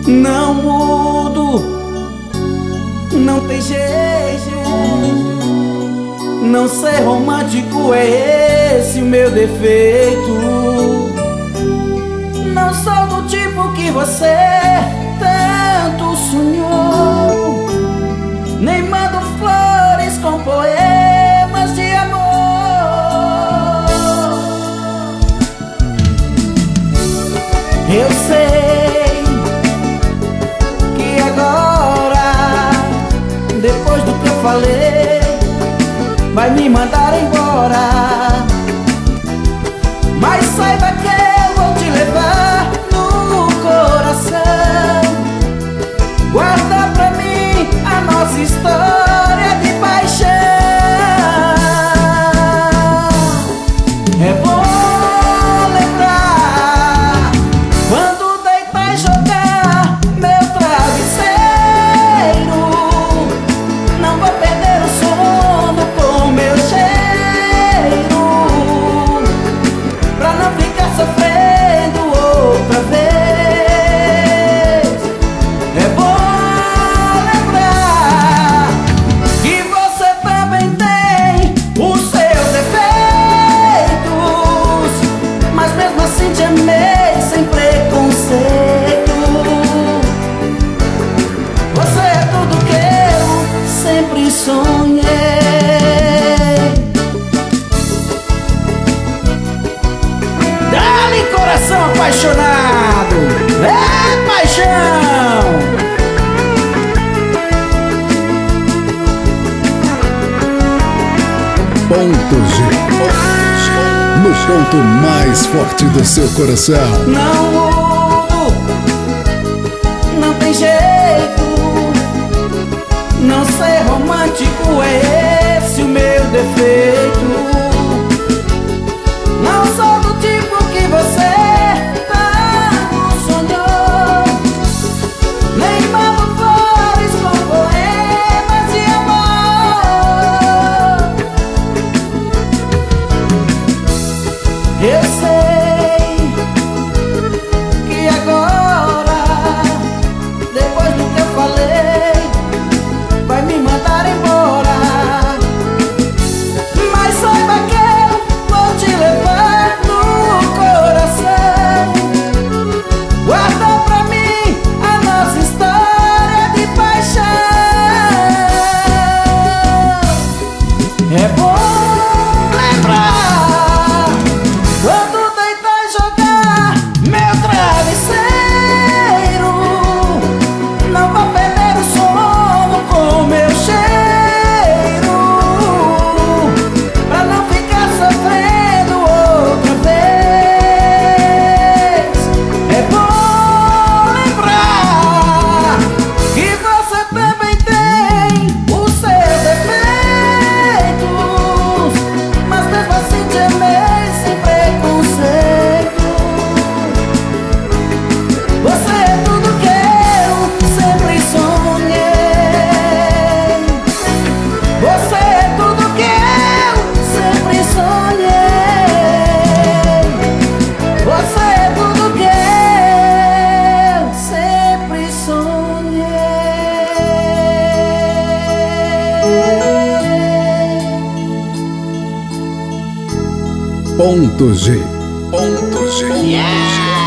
Não mudo, não tem jeito. Não ser romântico é esse o meu defeito. Não sou do tipo que você tanto sonhou. Nem mando flores com poemas de amor. Eu sei que agora, depois do que eu falei, vai me mandar embora. Mas saiba que eu vou te levar no coração. Guarda pra mim a nossa história de paixão. É bom lembrar quando deitar e jogar meu travesseiro. Não vou perder o sono com meu cheiro, pra não ficar sofrendo outra vez. É bom lembrar que você também tem os seus defeitos, mas mesmo assim te amei sem preconceito. Você é tudo que eu sempre sonhei. Dá-lhe coração apaixonado, é paixão. Ponto G. No ponto mais forte do seu coração. Não mudo, não tem jeito. Não ser romântico é esse o meu defeito. Não sou do tipo que você tanto sonhou. Nem mando flores com poemas de amor. Eu sei que agora, depois do que eu falei, vai me mandar embora. Mas saiba que eu vou te levar no coração. Guarda pra mim a nossa história de paixão. É bom lembrar quando deitar e jogar meu travesseiro. Não vou perder o sono com meu cheiro, pra não ficar sofrendo outra vez. É bom lembrar que você também tem os seus defeitos, mas mesmo assim te amei sem preconceito. Você é tudo que eu sempre sonhei. Você é tudo que eu sempre sonhei. Você é tudo que eu sempre sonhei. Ponto G. Ponto G. Yeah!